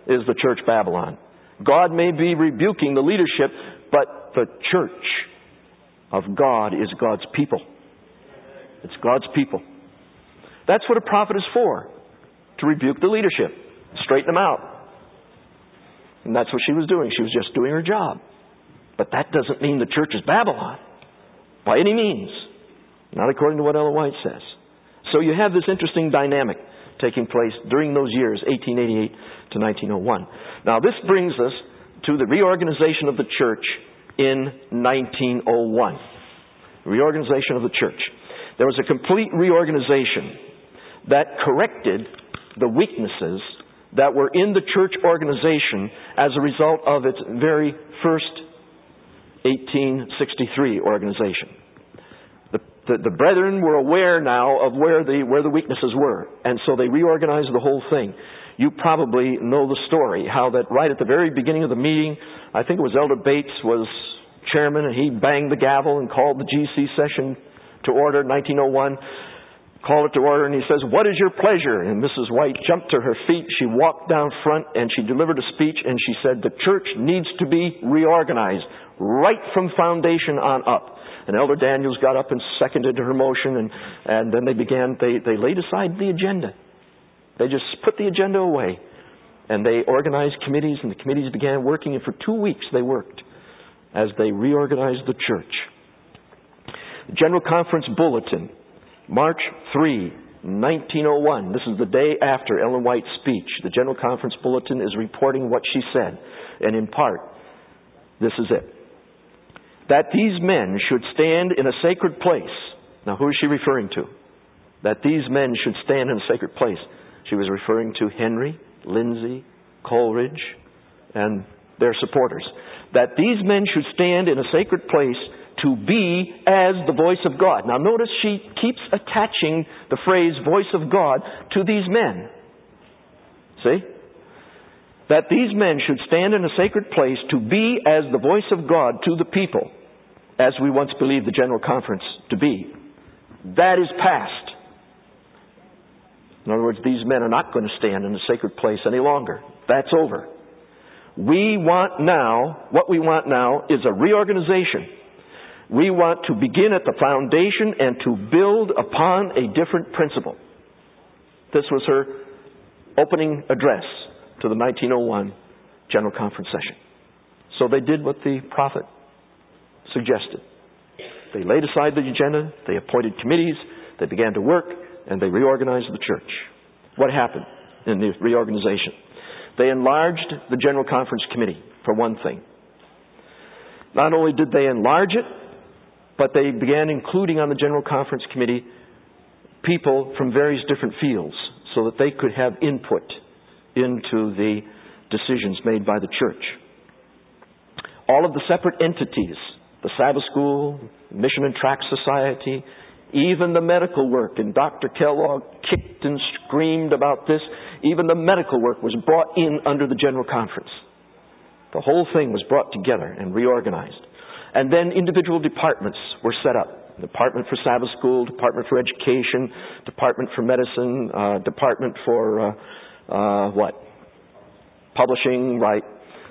is the church Babylon. God may be rebuking the leadership, but the church of God is God's people. It's God's people. That's what a prophet is for, to rebuke the leadership, straighten them out. And that's what she was doing. She was just doing her job. But that doesn't mean the church is Babylon, by any means. Not according to what Ellen White says. So you have this interesting dynamic taking place during those years, 1888 to 1901. Now this brings us to the reorganization of the church in 1901. Reorganization of the church. There was a complete reorganization that corrected the weaknesses that were in the church organization as a result of its very first 1863 organization. The brethren were aware now of where the weaknesses were, and so they reorganized the whole thing. You probably know the story, how that right at the very beginning of the meeting, I think it was Elder Bates was chairman, and he banged the gavel and called the GC session to order, 1901. Called it to order, and he says, "What is your pleasure?" And Mrs. White jumped to her feet. She walked down front, and she delivered a speech, and she said, "The church needs to be reorganized right from foundation on up." And Elder Daniels got up and seconded her motion, and then they laid aside the agenda. They just put the agenda away. And they organized committees, and the committees began working, and for 2 weeks they worked as they reorganized the church. The General Conference Bulletin, March 3, 1901. This is the day after Ellen White's speech. The General Conference Bulletin is reporting what she said. And in part, this is it. That these men should stand in a sacred place. Now, who is she referring to? That these men should stand in a sacred place. She was referring to Henry, Lindsay, Coleridge, and their supporters. That these men should stand in a sacred place to be as the voice of God. Now notice she keeps attaching the phrase voice of God to these men. See? That these men should stand in a sacred place to be as the voice of God to the people, as we once believed the General Conference to be. That is past. In other words, these men are not going to stand in a sacred place any longer. That's over. What we want now is a reorganization. We want to begin at the foundation and to build upon a different principle. This was her opening address to the 1901 General Conference session. So they did what the prophet suggested. They laid aside the agenda, they appointed committees, they began to work, and they reorganized the church. What happened in the reorganization? They enlarged the General Conference Committee, for one thing. Not only did they enlarge it, but they began including on the General Conference Committee people from various different fields so that they could have input into the decisions made by the church. All of the separate entities, the Sabbath School, Mission and Tract Society, even the medical work, and Dr. Kellogg kicked and screamed about this, even the medical work was brought in under the General Conference. The whole thing was brought together and reorganized. And then individual departments were set up. Department for Sabbath School, Department for Education, Department for Medicine, Department for Publishing, right?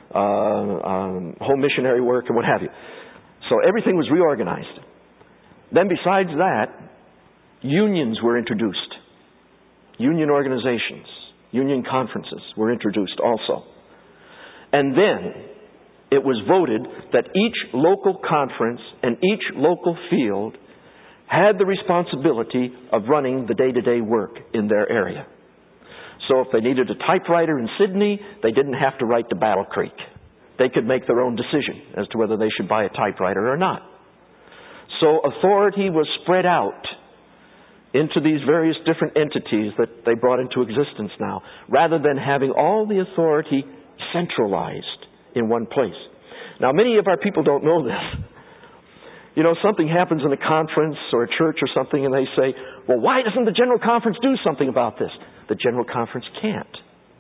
Home missionary work and what have you. So everything was reorganized. Then besides that, unions were introduced. Union organizations, union conferences were introduced also. And then it was voted that each local conference and each local field had the responsibility of running the day-to-day work in their area. So if they needed a typewriter in Sydney, they didn't have to write to Battle Creek. They could make their own decision as to whether they should buy a typewriter or not. So authority was spread out into these various different entities that they brought into existence now, rather than having all the authority centralized in one place. Now, many of our people don't know this. You know, something happens in a conference or a church or something, and they say, well, why doesn't the General Conference do something about this? The General Conference can't.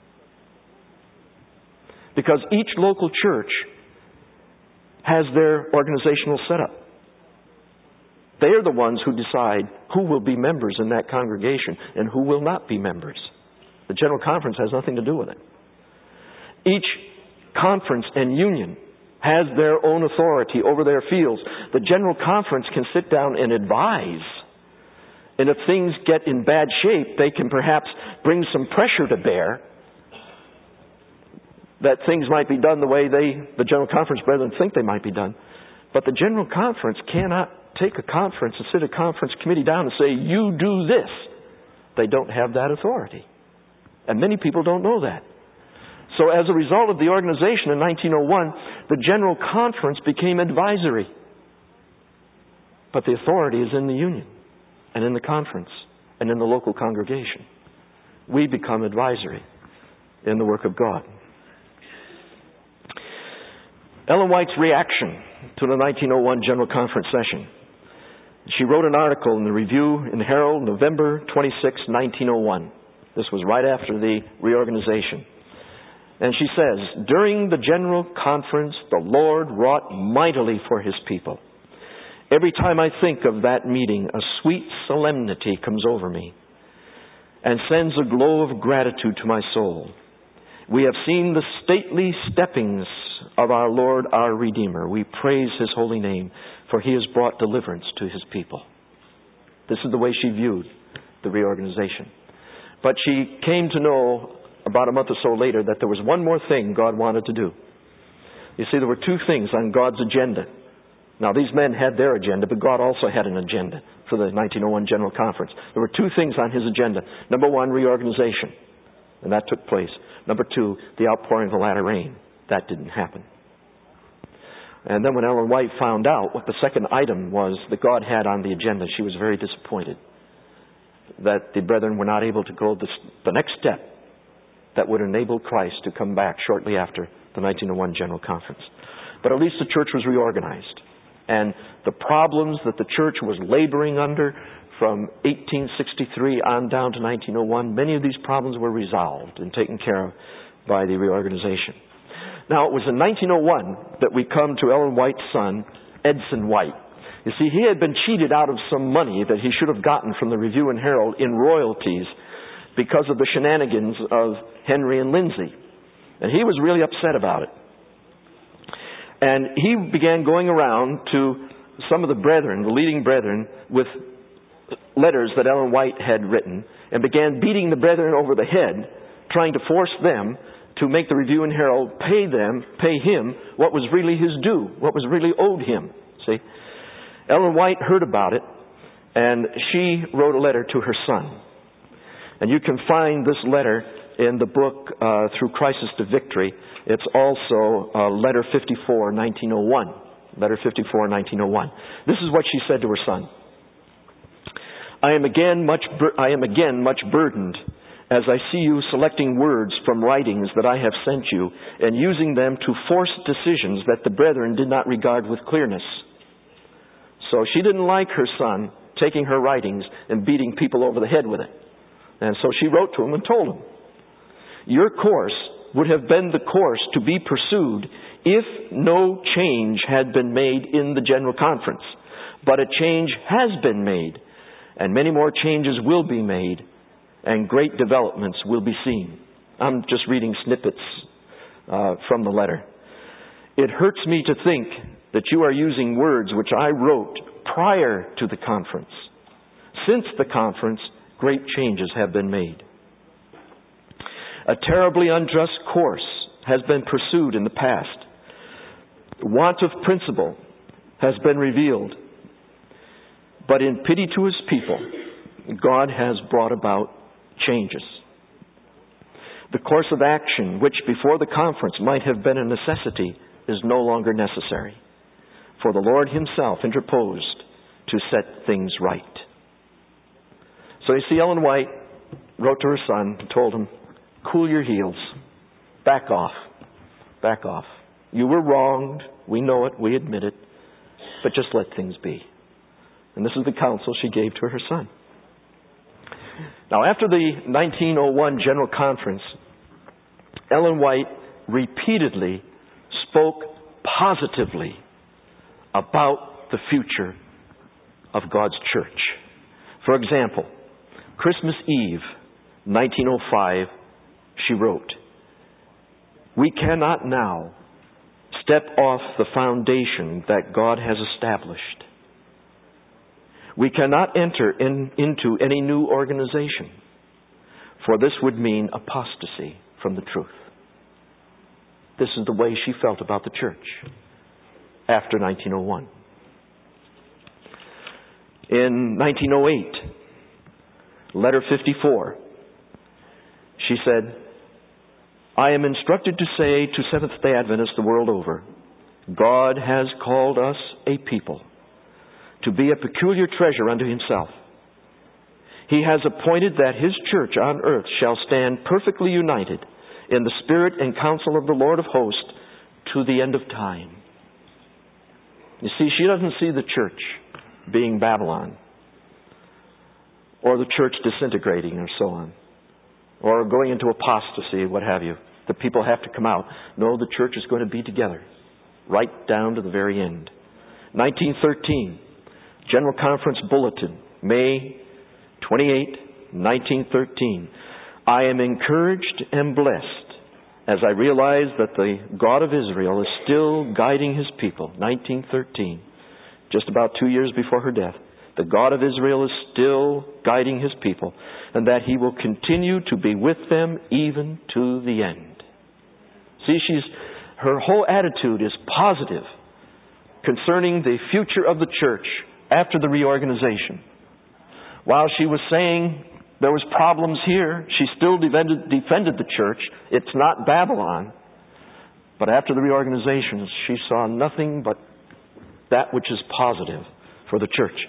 Because each local church has their organizational setup. They are the ones who decide who will be members in that congregation and who will not be members. The General Conference has nothing to do with it. Each conference and union has their own authority over their fields. The General Conference can sit down and advise. And if things get in bad shape, they can perhaps bring some pressure to bear that things might be done the way the General Conference brethren think they might be done. But the General Conference cannot take a conference and sit a conference committee down and say, you do this. They don't have that authority. And many people don't know that. So as a result of the organization in 1901, the General Conference became advisory. But the authority is in the union and in the conference and in the local congregation. We become advisory in the work of God. Ellen White's reaction to the 1901 General Conference session. She wrote an article in the Review and Herald, November 26, 1901. This was right after the reorganization. And she says, during the General Conference, the Lord wrought mightily for His people. Every time I think of that meeting, a sweet solemnity comes over me and sends a glow of gratitude to my soul. We have seen the stately steppings of our Lord, our Redeemer. We praise His holy name, for He has brought deliverance to His people. This is the way she viewed the reorganization. But she came to know about a month or so later that there was one more thing God wanted to do. You see, there were two things on God's agenda. Now, these men had their agenda, but God also had an agenda for the 1901 General Conference. There were two things on His agenda. Number one, reorganization. And that took place. Number two, the outpouring of the latter rain. That didn't happen. And then when Ellen White found out what the second item was that God had on the agenda, she was very disappointed that the brethren were not able to go the next step that would enable Christ to come back shortly after the 1901 General Conference. But at least the church was reorganized. And the problems that the church was laboring under from 1863 on down to 1901, many of these problems were resolved and taken care of by the reorganization. Now, it was in 1901 that we come to Ellen White's son, Edson White. You see, he had been cheated out of some money that he should have gotten from the Review and Herald in royalties because of the shenanigans of Henry and Lindsay. And he was really upset about it. And he began going around to some of the brethren, the leading brethren, with letters that Ellen White had written, and began beating the brethren over the head, trying to force them to make the Review and Herald pay him what was really his due, what was really owed him. See? Ellen White heard about it, and she wrote a letter to her son. And you can find this letter in the book Through Crisis to Victory. It's also letter 54, 1901. Letter 54, 1901. This is what she said to her son. I am again much burdened as I see you selecting words from writings that I have sent you and using them to force decisions that the brethren did not regard with clearness. So she didn't like her son taking her writings and beating people over the head with it. And so she wrote to him and told him, your course would have been the course to be pursued if no change had been made in the General Conference. But a change has been made, and many more changes will be made, and great developments will be seen. I'm just reading snippets from the letter. It hurts me to think that you are using words which I wrote prior to the conference. Since the conference, great changes have been made. A terribly unjust course has been pursued in the past. Want of principle has been revealed. But in pity to His people, God has brought about changes. The course of action, which before the conference might have been a necessity, is no longer necessary. For the Lord Himself interposed to set things right. So you see, Ellen White wrote to her son and told him, cool your heels. Back off. Back off. You were wronged. We know it. We admit it. But just let things be. And this is the counsel she gave to her son. Now, after the 1901 General Conference, Ellen White repeatedly spoke positively about the future of God's church. For example, Christmas Eve, 1905, she wrote, We cannot now step off the foundation that God has established. We cannot enter into any new organization, for this would mean apostasy from the truth. This is the way she felt about the church after 1901. In 1908, letter 54, she said, I am instructed to say to Seventh-day Adventists the world over, God has called us a people to be a peculiar treasure unto Himself. He has appointed that His church on earth shall stand perfectly united in the spirit and counsel of the Lord of hosts to the end of time. You see, she doesn't see the church being Babylon, or the church disintegrating, or so on, or going into apostasy, what have you. The people have to come out. No, the church is going to be together, right down to the very end. 1913, General Conference Bulletin, May 28, 1913. I am encouraged and blessed as I realize that the God of Israel is still guiding His people. 1913, just about 2 years before her death. The God of Israel is still guiding His people, and that He will continue to be with them even to the end. See, her whole attitude is positive concerning the future of the church after the reorganization. While she was saying there was problems here, she still defended the church. It's not Babylon. But after the reorganization, she saw nothing but that which is positive for the church.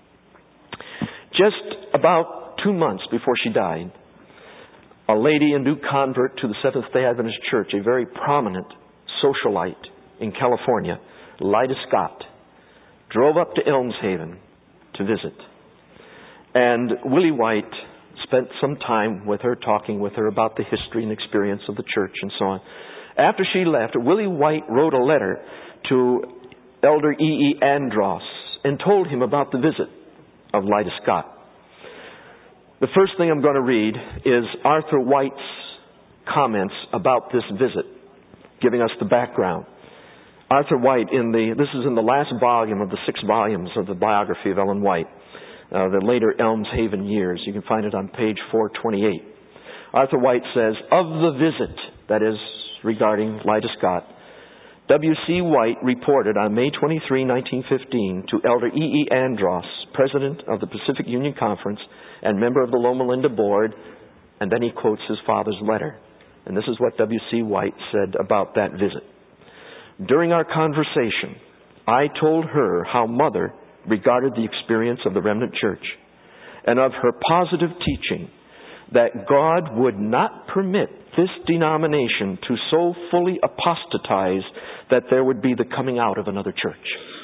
Just about 2 months before she died, a lady, a new convert to the Seventh-day Adventist Church, a very prominent socialite in California, Lida Scott, drove up to Elmshaven to visit. And Willie White spent some time with her, talking with her about the history and experience of the church and so on. After she left, Willie White wrote a letter to Elder E.E. Andross and told him about the visit of Lida Scott. The first thing I'm going to read is Arthur White's comments about this visit, giving us the background. Arthur White, this is in the last volume of the 6 volumes of the biography of Ellen White, the later Elmshaven years. You can find it on page 428. Arthur White says, of the visit, that is regarding Lida Scott, W.C. White reported on May 23, 1915, to Elder E.E. Andross, President of the Pacific Union Conference and member of the Loma Linda Board, and then he quotes his father's letter. And this is what W.C. White said about that visit. During our conversation, I told her how Mother regarded the experience of the remnant church and of her positive teaching that God would not permit this denomination to so fully apostatize that there would be the coming out of another church.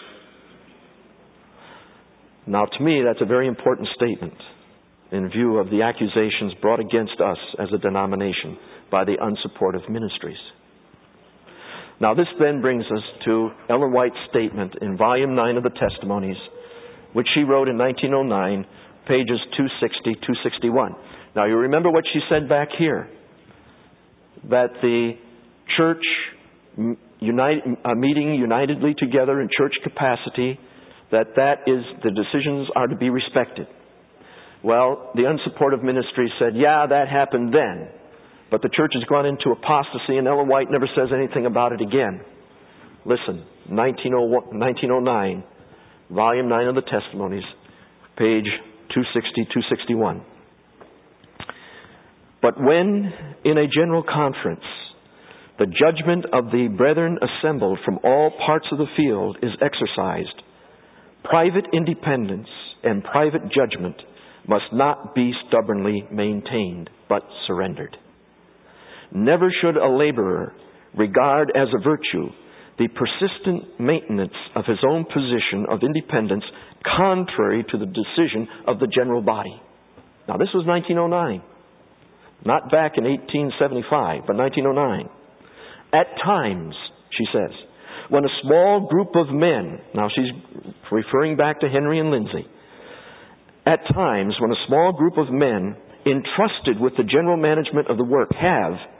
Now, to me, that's a very important statement in view of the accusations brought against us as a denomination by the unsupportive ministries. Now, this then brings us to Ellen White's statement in Volume 9 of the Testimonies, which she wrote in 1909, pages 260, 261. Now, you remember what she said back here, that the church meeting unitedly together in church capacity, that is, the decisions are to be respected. Well, the unsupportive ministry said, yeah, that happened then, but the church has gone into apostasy, and Ellen White never says anything about it again. Listen, 1909, Volume 9 of the Testimonies, page 260, 261. But when, in a general conference, the judgment of the brethren assembled from all parts of the field is exercised, private independence and private judgment must not be stubbornly maintained, but surrendered. Never should a laborer regard as a virtue the persistent maintenance of his own position of independence contrary to the decision of the general body. Now, this was 1909. Not back in 1875, but 1909. At times, she says, when a small group of men, now she's referring back to Henry and Lindsay, at times when a small group of men entrusted with the general management of the work have,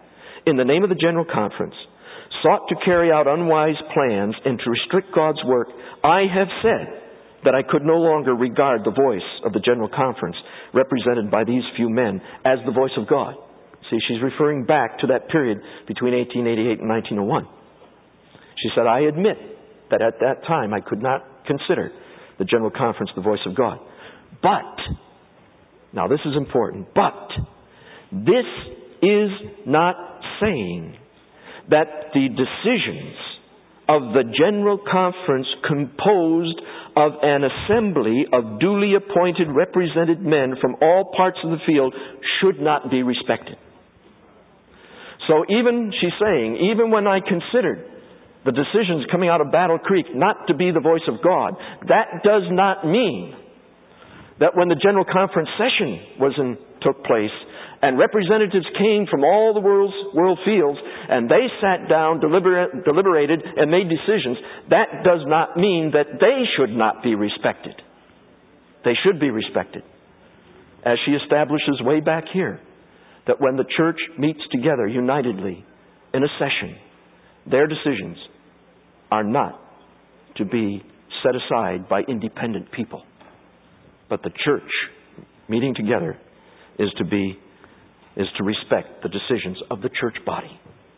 in the name of the General Conference, sought to carry out unwise plans and to restrict God's work, I have said that I could no longer regard the voice of the General Conference, represented by these few men, as the voice of God. See, she's referring back to that period between 1888 and 1901. She said, I admit that at that time I could not consider the General Conference the voice of God. But, now this is important, but this is not saying that the decisions of the General Conference, composed of an assembly of duly appointed represented men from all parts of the field, should not be respected. So even, she's saying, even when I considered the decisions coming out of Battle Creek not to be the voice of God, that does not mean that when the General Conference session took place, and representatives came from all the world fields, and they sat down, deliberated, and made decisions, that does not mean that they should not be respected. They should be respected. As she establishes way back here, that when the church meets together unitedly in a session, their decisions are not to be set aside by independent people. But the church meeting together is to respect the decisions of the church body.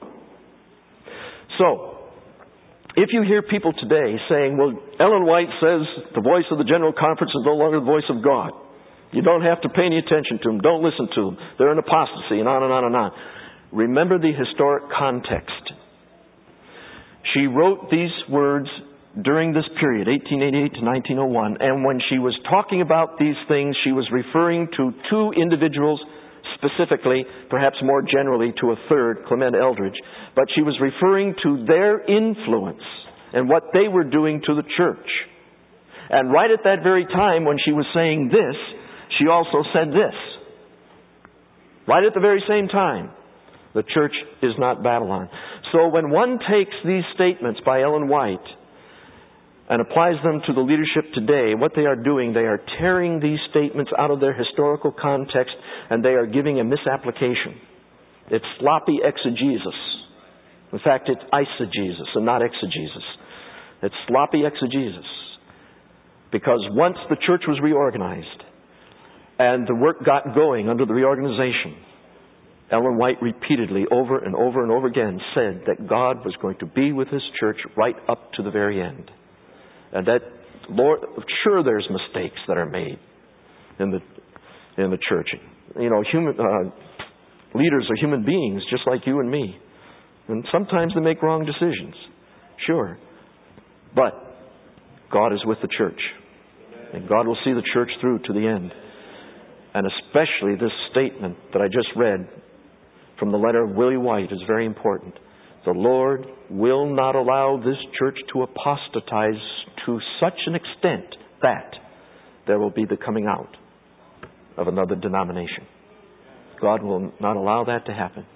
So, if you hear people today saying, well, Ellen White says the voice of the General Conference is no longer the voice of God, you don't have to pay any attention to them, don't listen to them, they're an apostasy, and on and on and on. Remember the historic context. She wrote these words during this period, 1888 to 1901, and when she was talking about these things, she was referring to two individuals specifically, perhaps more generally to a third, Clement Eldridge, but she was referring to their influence and what they were doing to the church. And right at that very time when she was saying this, she also said this. Right at the very same time, the church is not Babylon. So when one takes these statements by Ellen White and applies them to the leadership today, what they are doing, they are tearing these statements out of their historical context, and they are giving a misapplication. It's sloppy exegesis. In fact, it's eisegesis and not exegesis. It's sloppy exegesis. Because once the church was reorganized and the work got going under the reorganization, Ellen White repeatedly, over and over and over again, said that God was going to be with His church right up to the very end. And that, Lord, sure there's mistakes that are made in the church. You know, leaders are human beings just like you and me. And sometimes they make wrong decisions. Sure. But God is with the church. And God will see the church through to the end. And especially this statement that I just read from the letter of Willie White is very important. The Lord will not allow this church to apostatize to such an extent that there will be the coming out of another denomination. God will not allow that to happen.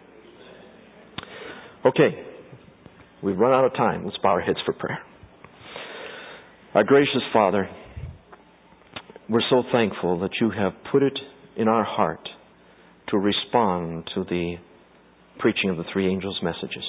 Okay, we've run out of time. Let's bow our heads for prayer. Our gracious Father, we're so thankful that you have put it in our heart to respond to the preaching of the three angels' messages.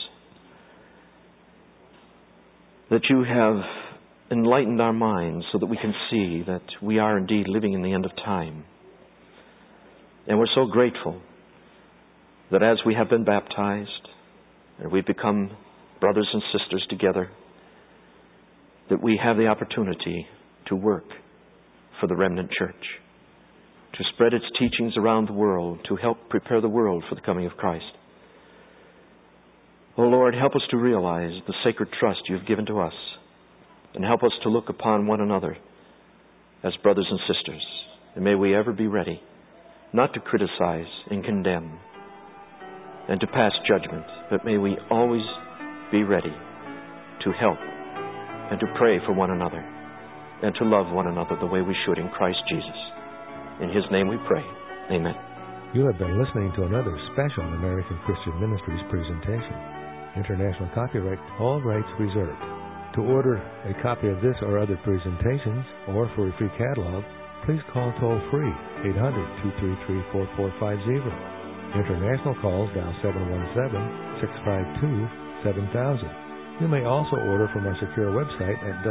That you have enlightened our minds so that we can see that we are indeed living in the end of time. And we're so grateful that as we have been baptized and we've become brothers and sisters together, that we have the opportunity to work for the remnant church, to spread its teachings around the world, to help prepare the world for the coming of Christ. Oh Lord, help us to realize the sacred trust you've given to us, and help us to look upon one another as brothers and sisters. And may we ever be ready not to criticize and condemn and to pass judgment, but may we always be ready to help and to pray for one another and to love one another the way we should in Christ Jesus. In His name we pray. Amen. You have been listening to another special American Christian Ministries presentation. International copyright, all rights reserved. To order a copy of this or other presentations, or for a free catalog, please call toll-free 800-233-4450. International calls dial 717-652-7000. You may also order from our secure website at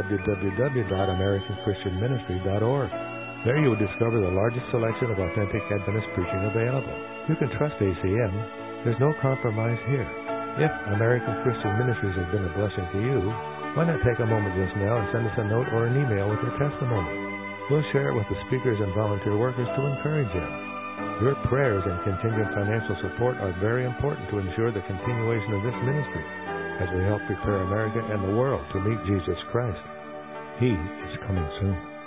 www.americanchristianministry.org. There you will discover the largest selection of authentic Adventist preaching available. You can trust ACM. There's no compromise here. If American Christian Ministries has been a blessing to you, why not take a moment just now and send us a note or an email with your testimony? We'll share it with the speakers and volunteer workers to encourage them. Your prayers and contingent financial support are very important to ensure the continuation of this ministry as we help prepare America and the world to meet Jesus Christ. He is coming soon.